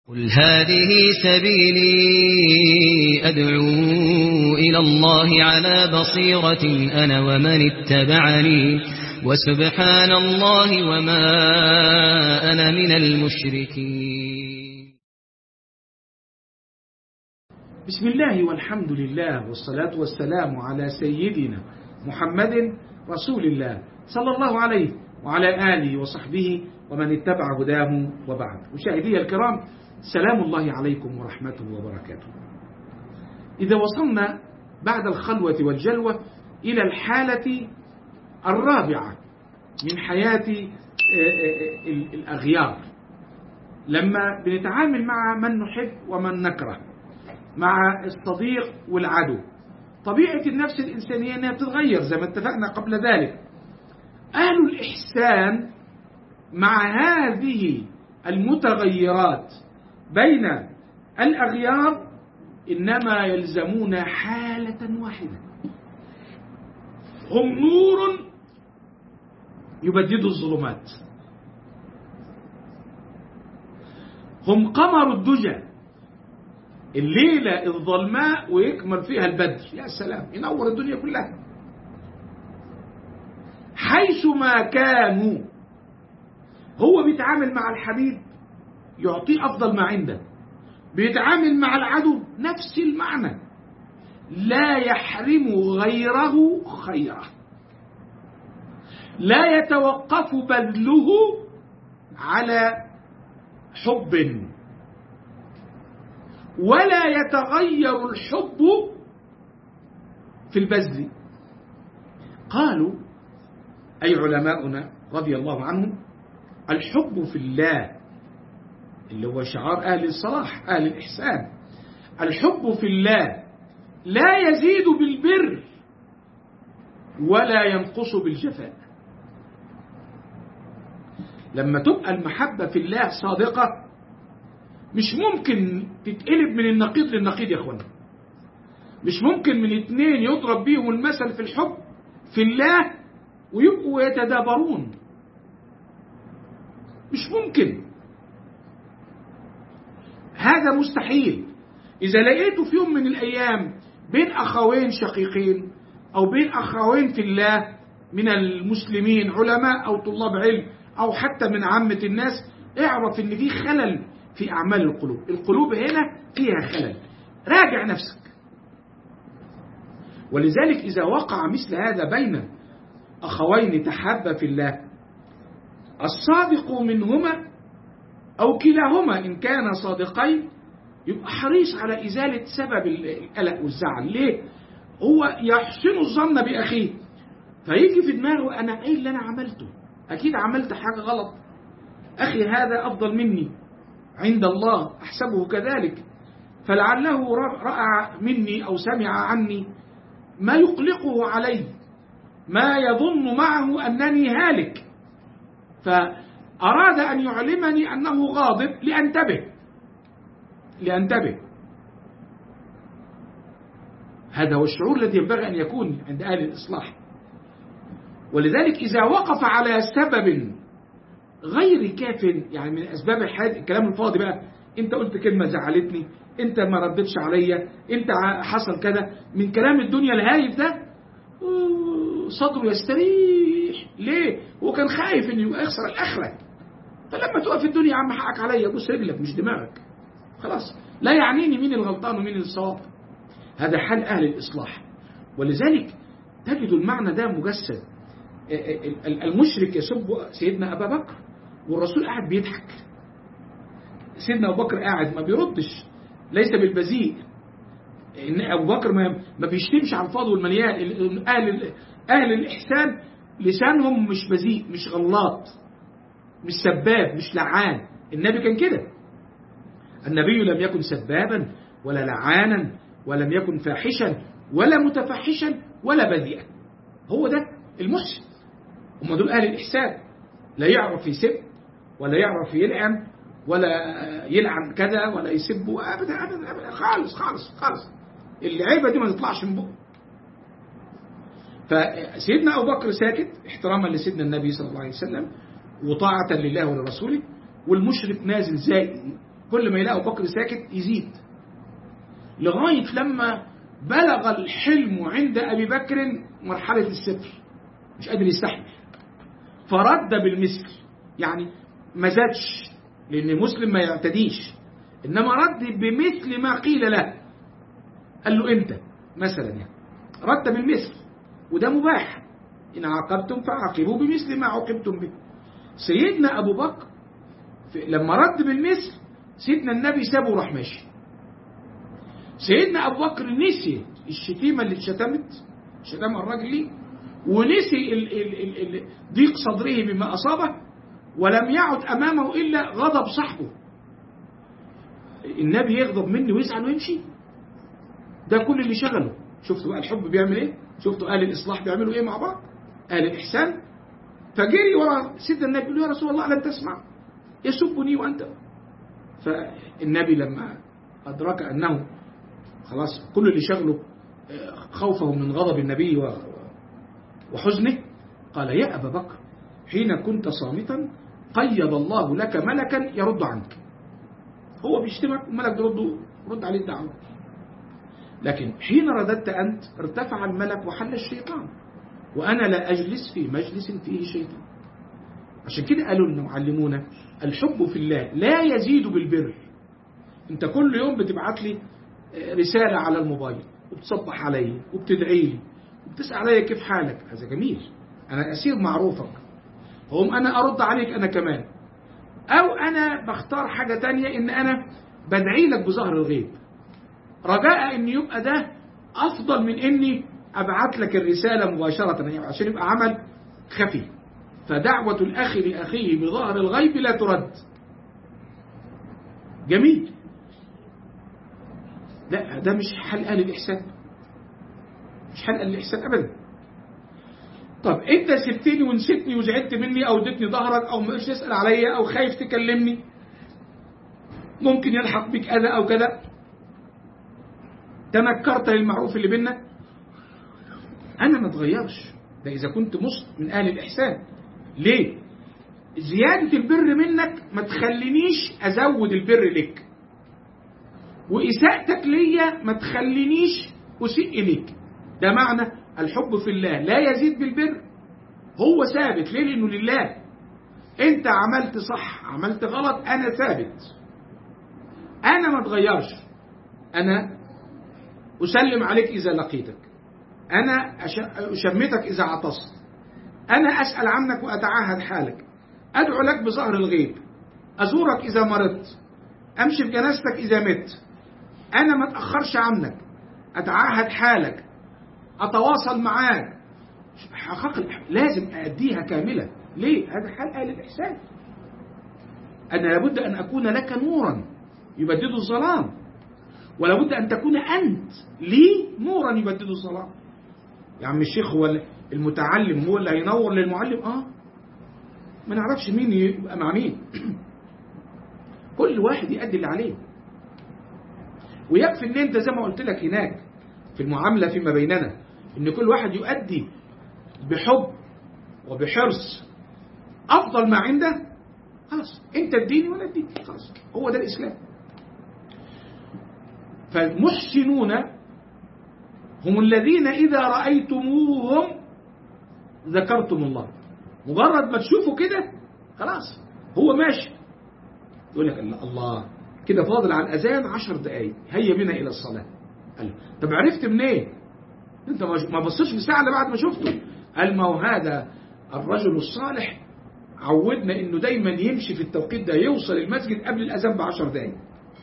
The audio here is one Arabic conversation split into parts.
قل هذه سبيلي أدعو إلى الله على بصيرة أنا ومن اتبعني وسبحان الله وما أنا من المشركين. بسم الله والحمد لله والصلاة والسلام على سيدنا محمد رسول الله صلى الله عليه وعلى آله وصحبه ومن اتبع هداه وبعد. مشاهدي الكرام، سلام الله عليكم ورحمته وبركاته. إذا وصلنا بعد الخلوة والجلوة إلى الحالة الرابعة من حياة الأغيار، لما بنتعامل مع من نحب ومن نكره، مع الصديق والعدو، طبيعة النفس الإنسانية أنها بتتغير زي ما اتفقنا قبل ذلك. أهل الإحسان مع هذه المتغيرات بين الأغيار إنما يلزمون حالة واحدة، هم نور يبدد الظلمات، هم قمر الدجى، الليلة الظلماء ويكمل فيها البدر، يا سلام، ينور الدنيا كلها. حيثما كانوا هو بيتعامل مع الحبيب يعطيه أفضل ما عنده، بيتعامل مع العدو نفس المعنى، لا يحرم غيره خيره، لا يتوقف بذله على حب، ولا يتغير الحب في البذل. قالوا أي علماؤنا رضي الله عنهم: الحب في الله، اللي هو شعار أهل الصلاح أهل الإحسان، الحب في الله لا يزيد بالبر ولا ينقص بالجفاء. لما تبقى المحبة في الله صادقة مش ممكن تتقلب من النقيض للنقيض يا اخوانا، مش ممكن من اتنين يضرب بيهم المثل في الحب في الله ويبقوا يتدابرون، مش ممكن، هذا مستحيل. إذا لقيته في يوم من الأيام بين أخوين شقيقين أو بين أخوين في الله من المسلمين، علماء أو طلاب علم أو حتى من عامة الناس، اعرف إن في خلل في أعمال القلوب، القلوب هنا فيها خلل، راجع نفسك. ولذلك إذا وقع مثل هذا بين أخوين تحابا في الله، الصادق منهما أو كلاهما إن كان صادقين يبقى حريص على إزالة سبب القلق والزعل. ليه؟ هو يحسن الظن بأخيه، فيجي في دماغه أنا إيه اللي أنا عملته؟ أكيد عملت حاجة غلط، أخي هذا أفضل مني عند الله، أحسبه كذلك، فلعله رأى مني أو سمع عني ما يقلقه علي، ما يظن معه أنني هالك، فأراد أن يعلمني أنه غاضب لأنتبه. هذا هو الشعور الذي ينبغي أن يكون عند أهل الإصلاح. ولذلك إذا وقف على سبب غير كاف، يعني من أسباب الحياة، الكلام الفاضي بقى، أنت قلت كلمة زعلتني، أنت ما ردتش عليا، أنت حصل كذا، من كلام الدنيا الهايف ده صدره يستريح. ليه؟ هو كان خايف إنه يخسر الآخرة، فلما تقف الدنيا يا عم حقك عليا، بص رجلك مش دماغك، خلاص لا يعنيني مين الغلطان ومين الصواب. هذا حال أهل الإصلاح. ولذلك تجد المعنى ده مجسد. المشرك يسب سيدنا أبا بكر والرسول قاعد بيضحك، سيدنا أبو بكر قاعد ما بيردش، ليس بالبذيء، إن أبو بكر ما بيشتمش على الفاضي والمليان. أهل الإحسان لسانهم مش بذيء، مش غلاط، مش سباب، مش لعان. النبي كان كده، النبي لم يكن سبابا ولا لعانا ولم يكن فاحشا ولا متفحشا ولا بذيئا. هو ده المحسن، هم دول أهل الإحسان، لا يعرف يسب ولا يعرف يلعن ولا يلعن كذا ولا يسبه أبدا أبدا أبدا، خالص خالص خالص، العيبة دي ما تطلعش من بقه. فسيدنا أبو بكر ساكت احتراما لسيدنا النبي صلى الله عليه وسلم وطاعة لله ولرسوله، والمشرك نازل زائد، كل ما يلاقي أبو بكر ساكت يزيد، لغاية لما بلغ الحلم عند أبي بكر مرحلة الستر، مش قادر يستحمل، فرد بالمثل. يعني ما زادش، لأن مسلم ما يعتديش، إنما رد بمثل ما قيل له. قال له أنت مثلا، يعني رد بالمثل، وده مباح، إن عاقبتم فعاقبوا بمثل ما عوقبتم به. سيدنا أبو بكر لما رد بالمثل، سيدنا النبي سابه وراح ماشي. سيدنا أبو بكر نسي الشتيمة اللي شتمها الراجل ليه، ونسي ضيق صدره بما أصابه، ولم يعد أمامه إلا غضب صاحبه. النبي يغضب مني ويزعل ويمشي؟ ده كل اللي شغله. شفتوا بقى الحب بيعمل ايه؟ شفتوا آل الإصلاح بيعملوا ايه مع بعض؟ آل الإحسان. فجري ورا سيدنا النبي يقول له: يا رسول الله لن تسمع، يسبني وأنت. فالنبي لما أدرك أنه خلاص كل اللي شغله خوفه من غضب النبي وحزنه، قال: يا أبا بكر، حين كنت صامتا قيض الله لك ملكا يرد عنك. هو بيشتمك الملك رد عليه الدعوة، لكن حين رددت أنت ارتفع الملك وحل الشيطان، وأنا لا أجلس في مجلس فيه شيطان. عشان كده قالوا لنا وعلمونا الحب في الله لا يزيد بالبر. انت كل يوم بتبعت لي رسالة على الموبايل، وبتصبح علي، وبتدعي لي، وبتسأل علي كيف حالك، هذا جميل، أنا أسير معروفك، هم أنا أرد عليك أنا كمان. أو أنا بختار حاجة تانية، إن أنا بدعي لك بظهر الغيب، رجاء إن يبقى ده أفضل من إني أبعت لك الرسالة مباشرة، يعني عشان يبقى عمل خفي. فدعوة الأخ لأخيه بظهر الغيب لا ترد. جميل. لا، ده مش حل أهل الإحسان، مش حل أهل الإحسان أبدا. طب أنت سبتني ونسيتني وزعلت مني، أو اديتني ظهرك، أو مش تسأل عليا، أو خايف تكلمني، ممكن يلحق بك أذى أو كذا، تنكرت للمعروف اللي بينا، أنا ما اتغيرش. ده إذا كنت من أهل الإحسان. ليه؟ زيادة البر منك ما تخلينيش أزود البر لك، وإساءتك ليا ما تخلينيش أسيء إليك. ده معنى الحب في الله لا يزيد بالبر، هو ثابت. ليه؟ لأنه لله. أنت عملت صح عملت غلط، أنا ثابت، أنا ما اتغيرش. أنا أسلم عليك إذا لقيتك، أنا أشمتك إذا عطست، أنا أسأل عنك وأتعاهد حالك، أدعو لك بظهر الغيب، أزورك إذا مرضت، أمشي في جنازتك إذا مت، أنا ما أتأخرش عنك، أتعاهد حالك، أتواصل معاك. حقائق لازم أأديها كاملة. ليه؟ هذا حال أهل الإحسان. أنا لابد أن أكون لك نورا يبدد الظلام، ولابد أن تكون أنت لي نورا يبدد الظلام. يا عم الشيخ، هو المتعلم هو اللي هينور للمعلم؟ ما نعرفش مين يبقى مع مين. كل واحد يؤدي اللي عليه، ويكفي ان انت زي ما قلت لك هناك في المعاملة فيما بيننا، ان كل واحد يؤدي بحب وبحرص افضل ما عنده. خلاص، انت اديني وانا اديك، خلاص، هو ده الاسلام. فالمحسنون هم الذين إذا رأيتموهم ذكرتم الله. مجرد ما تشوفوا كده خلاص هو ماشي، يقول لك الله كده فاضل على الأذان 10 دقايق، هيا بنا إلى الصلاة. قال: طب عرفت منين؟ انت ما بصيتش في الساعة اللي بعد ما شفته؟ قال: ما هو هذا الرجل الصالح عودنا انه دايما يمشي في التوقيت ده، يوصل المسجد قبل الأذان ب10 دقايق.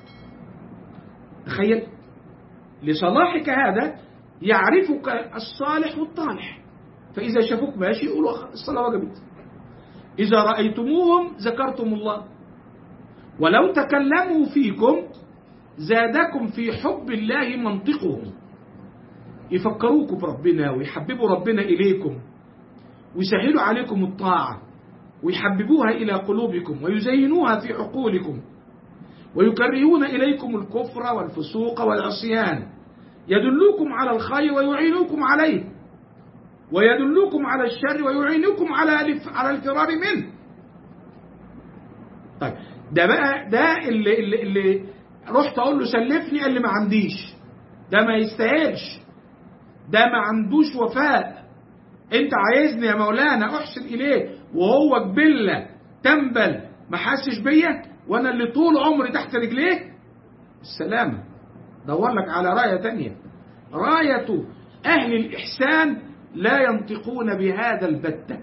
تخيل، لصلاحك هذا يعرفك الصالح والطالح، فإذا شافوك ماشي يقولوا الصلاة وجبت. إذا رأيتموهم ذكرتم الله، ولو تكلموا فيكم زادكم في حب الله منطقهم. يفكروكم بربنا ويحببوا ربنا إليكم، ويسهلوا عليكم الطاعة، ويحببوها إلى قلوبكم، ويزينوها في عقولكم، ويكرهون إليكم الكفر والفسوق والعصيان، يدلوكم على الخير ويعينوكم عليه، ويدلوكم على الشر ويعينوكم على الفرار منه. طيب ده بقى ده اللي رحت اقول له سلفني، قال لي ما عنديش. ده ما يستاهلش، ده ما عندوش وفاء. انت عايزني يا مولانا احسن اليه وهو جبله تنبل ما حاسش بيا، وانا اللي طول عمري تحت رجليه؟ السلامه. دور لك على رايه تانية. رايه اهل الاحسان لا ينطقون بهذا البته،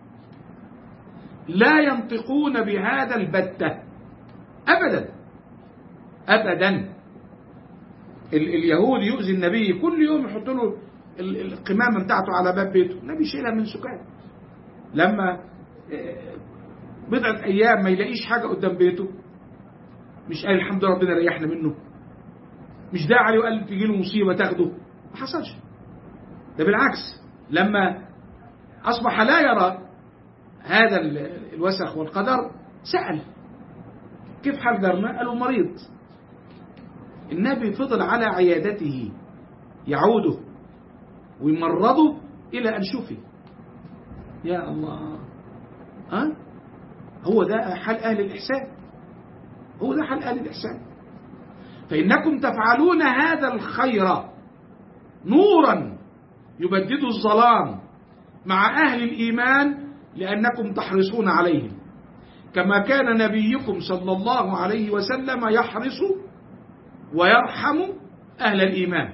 لا ينطقون بهذا البته ابدا ابدا. اليهود يؤذي النبي، كل يوم يحط له القمامه بتاعته على باب بيته، النبي يشيلها من سكان. لما بضعة ايام ما يلاقيش حاجه قدام بيته، مش قال الحمد لله ربنا ريحنا منه؟ مش داعي عليه وقال تجي له مصيبه تاخده؟ ما حصلش. ده بالعكس، لما اصبح لا يرى هذا الوسخ والقدر سأل كيف حال جارنا؟ قالوا مريض. النبي فضل على عيادته يعوده ويمرضه إلى أن شفي. يا الله، هو ده حال أهل الإحسان، هو ده حال أهل الإحسان. فإنكم تفعلون هذا الخير نورا يبدد الظلام مع أهل الإيمان لأنكم تحرصون عليهم، كما كان نبيكم صلى الله عليه وسلم يحرص ويرحم أهل الإيمان.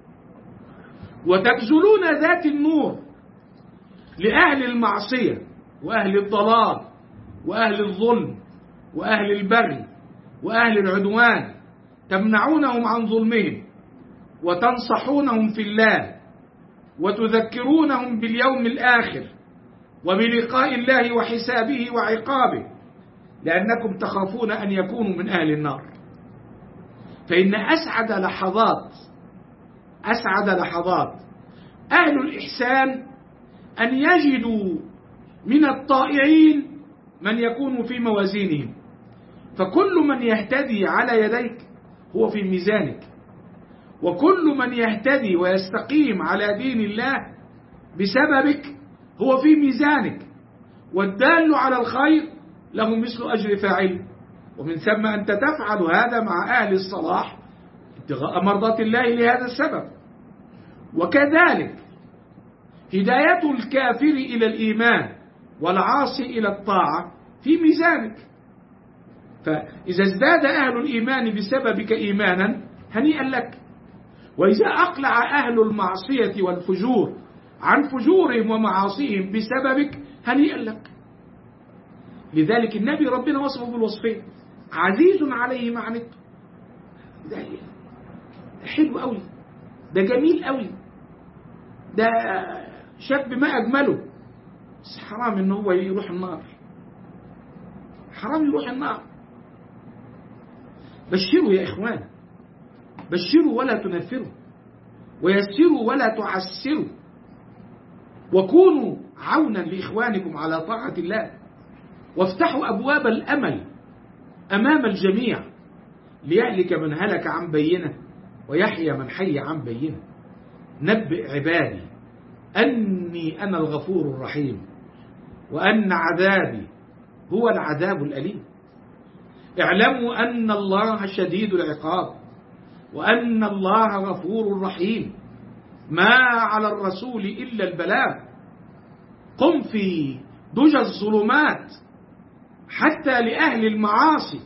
وتبذلون ذات النور لأهل المعصية وأهل الضلال وأهل الظلم وأهل البغي وأهل العدوان، تمنعونهم عن ظلمهم وتنصحونهم في الله وتذكرونهم باليوم الآخر وبلقاء الله وحسابه وعقابه، لأنكم تخافون أن يكونوا من أهل النار. فإن أسعد لحظات أهل الإحسان أن يجدوا من الطائعين من يكون في موازينهم، فكل من يهتدي على يديك هو في ميزانك، وكل من يهتدي ويستقيم على دين الله بسببك هو في ميزانك، والدال على الخير له مثل أجر فاعله. ومن ثم أنت تفعل هذا مع أهل الصلاح ابتغاء مرضات الله لهذا السبب. وكذلك هداية الكافر إلى الإيمان والعاصي إلى الطاعة في ميزانك، فإذا ازداد أهل الإيمان بسببك إيمانا هنيئا لك، وإذا أقلع أهل المعصية والفجور عن فجورهم ومعاصيهم بسببك هنيئا لك. لذلك النبي ربنا وصفه بالوصفين: عزيز عليه ما عنتم. ده حلو قوي، ده جميل قوي، ده شاب ما أجمله، بس حرام إن هو يروح النار، حرام يروح النار. بشروا يا إخوان، بشروا ولا تنفروا، ويسروا ولا تعسروا، وكونوا عونا لإخوانكم على طاعة الله، وافتحوا أبواب الأمل أمام الجميع ليهلك من هلك عن بينه ويحيى من حي عن بينه. نبئ عبادي أني أنا الغفور الرحيم وأن عذابي هو العذاب الأليم. اعلموا أن الله شديد العقاب وأن الله غفور رحيم. ما على الرسول إلا البلاغ. قم في دجى الظلمات حتى لأهل المعاصي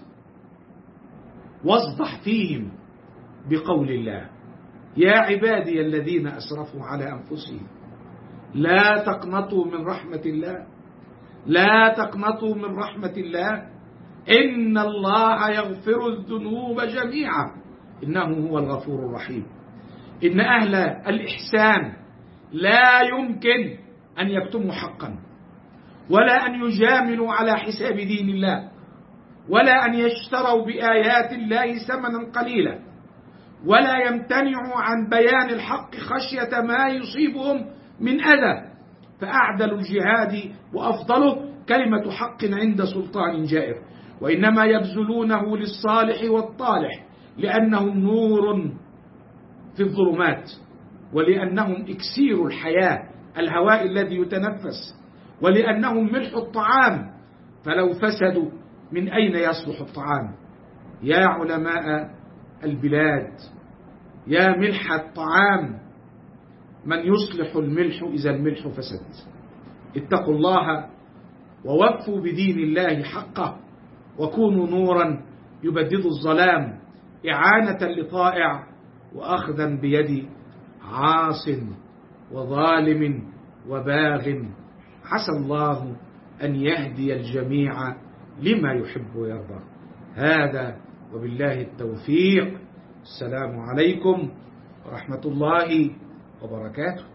واصدح فيهم بقول الله: يا عبادي الذين أسرفوا على أنفسهم لا تقنطوا من رحمة الله، لا تقنطوا من رحمة الله، إن الله يغفر الذنوب جميعا إنه هو الغفور الرحيم. إن أهل الإحسان لا يمكن أن يكتموا حقا، ولا أن يجاملوا على حساب دين الله، ولا أن يشتروا بآيات الله ثمنا قليلا، ولا يمتنعوا عن بيان الحق خشية ما يصيبهم من أذى. فأعدل الجهاد وأفضله كلمة حق عند سلطان جائر، وإنما يبذلونه للصالح والطالح لأنهم نور في الظلمات، ولأنهم إكسير الحياة الهواء الذي يتنفس، ولأنهم ملح الطعام، فلو فسدوا من أين يصلح الطعام؟ يا علماء البلاد، يا ملح الطعام، من يصلح الملح إذا الملح فسد؟ اتقوا الله ووفوا بدين الله حقه، وكونوا نورا يبدد الظلام، إعانة لطائع وأخذا بيد عاص وظالم وباغ. عسى الله أن يهدي الجميع لما يحب ويرضى. هذا وبالله التوفيق. السلام عليكم ورحمة الله وبركاته.